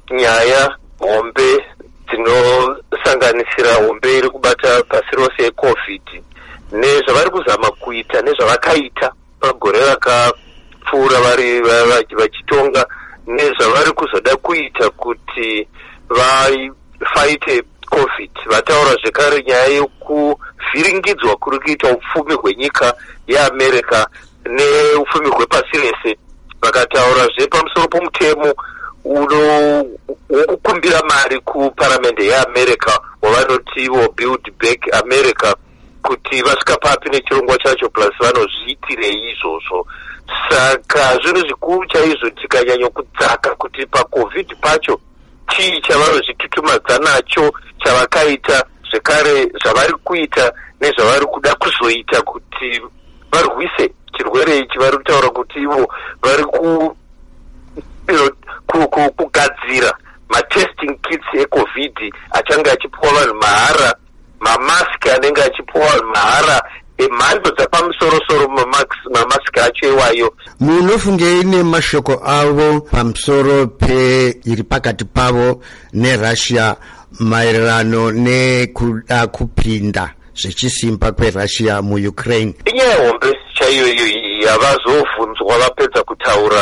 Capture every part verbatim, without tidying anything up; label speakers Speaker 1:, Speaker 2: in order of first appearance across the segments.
Speaker 1: nyaya hombe dzinosanganisira hombe iri kubata pasi rose yecovid nezvavari kuzama kuita nezvavakaita pagore rakapfuura vari vachitonga nezvavari kuzoda kuita kuti vafaite covid. Vataura zvekare nyaya yekuvhiringidzwa kuri kuita upfumi hwenyika yeAmerica neupfumi hwepasi rese. Vakataurazve pamusoro pomutemo uno wokukumbira mari kuparamende yeAmerica wavanoti ivo Build Back America, kuti vasvika papi nechirongwa chacho plus vanozviitirei izvozvo. Saka zvinhu zvikuru chaizvo tikanyanya kudzaka kuti pacovid pacho chii chavanozvitutumadza nacho, chavakaita, zvekare zvavari kuita nezvavari kuda kuzoita kuti varwise chirwere ichi. Vari kutaura kuti ivo vari ku kugadzira matesting kits ecovid achange achipuwa vanhu mahara, mamaski anenge achipuwa vanhu mahara emhando dzapamusoro-soro, mamaski acho iwayo.
Speaker 2: Munofungei nemashoko avo pamusoro peiri pakati pavo neRussia maererano nekuda kupinda zvechisimba kweRussia muUkraine? Inyaya
Speaker 1: hombe chaiyo yavazovhunzwa vapedza kutaura,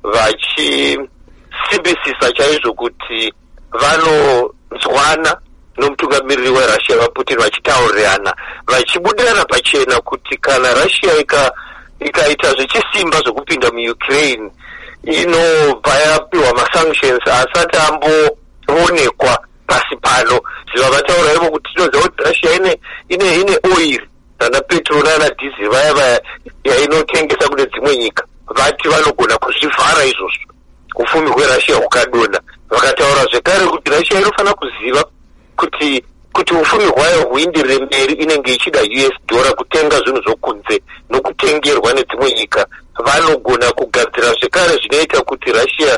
Speaker 1: vachisimbisisa chaizvo kuti vanonzwana nomutungamiriri weRussia vaPutin vachitaurirana, vachibudirana pachena kuti kana Russia ika ikaita zvechisimba zvekupinda muUkraine inobva yapiwa masanctions asati amboonekwa pasi pano. Zviva vataura ivo kuti tinoziva kuti Russia ine ine ine oil nana petrol nana diesel vaya vaya yainotengesa kune dzimwe nyika, vati vanogona kuzvivhara izvozvo upfumi hweRussia hukadona. Vakataura zvekare kuti Russia inofanira kuziva kuti kuti upfumi hwayo huenderere mberi inenge ichida U S dollar kutenga zvinhu zvokunze nokutengerwa nedzimwe nyika. Vanogona kugadzira zvekare zvinoita kuti Russia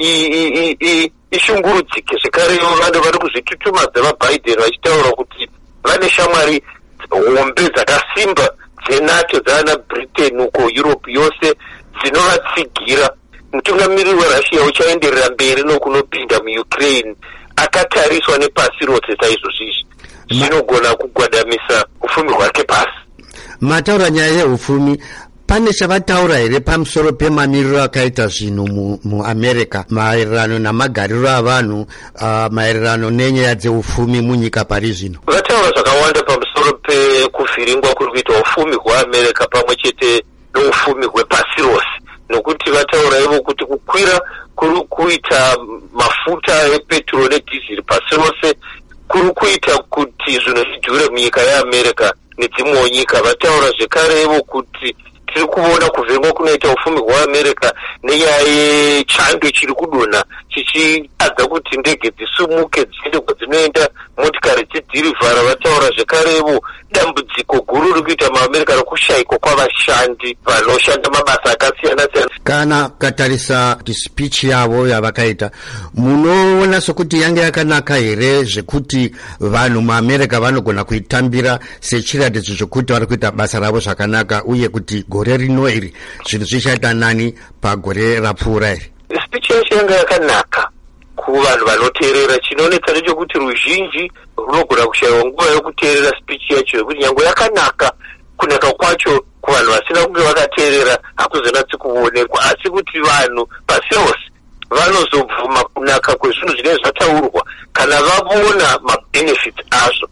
Speaker 1: ishungurudzike. Zvekare vanhu vari kuzvitutumadza vaBiden vachitaura kuti vane shamwari hombe dzakasimba dzeNATO dzaana Britain uko Europe yose dzinovatsigira. Mutungamiriri weRussia uchaenderera mberi nokunopinda muUkraine akatariswa nepasi rose saizvozvizvi zvinogona kugwadamisa ufumi hwake pasi.
Speaker 2: Mataura nyaya yeupfumi, pane chavataura here pamusoro pemamiriro akaita zvinhu muAmerica maererano namagariro avanhu, uh, maererano nenyaya dzeupfumi munyika pari zvino?
Speaker 1: Vataura zvakawanda pamusoro pekuvhiringwa kuri kuita upfumi hweAmerica pamwe chete noupfumi hwepasi rose, nokuti vataura ivo kuti kukwira kuri kuita mafuta epetrol nedhiziri pasi rose kuri kuita kuti zvinhu zvidhure munyika yeAmerica nedzimwewo nyika. Vataura zvekare ivo kuti tiri kuona kuvhengwa kunoita upfumi hweAmerica nenyaya yechando chiri kudonha chichiadza kuti ndege dzisumuke dziende kwadzinoenda, motikari dzidhirivhara. Vataura zvekare ivo dambudziko guru riri kuita muAmerica rokushayikwa kwavashandi vanoshanda mabasa akasiyana-siyana.
Speaker 2: Kana katarisa speech yavo yavakaita, munoona sokuti yange yakanaka here zvekuti vanhu muAmerica vanogona kuitambira sechiratidzo chokuti vari kuita basa ravo zvakanaka, uye kuti gore rino iri zvinhu zvichaita nani pagore rapfuura iri?
Speaker 1: Speech yacho yanga yakanaka kuvanhu vanoteerera. Chinoonetsa ndechokuti ruzhinji runogona kushayiwa nguva yokuteerera speech yacho, yekuti nyange yakanaka, kunaka kwacho kuvanhu vasina kunge vakateerera hakuzonatsi kuonekwa, asi kuti vanhu pasi rose vanozobvuma kunaka kwezvinhu zvinenge zvataurwa kana vavona mabenefits azvo.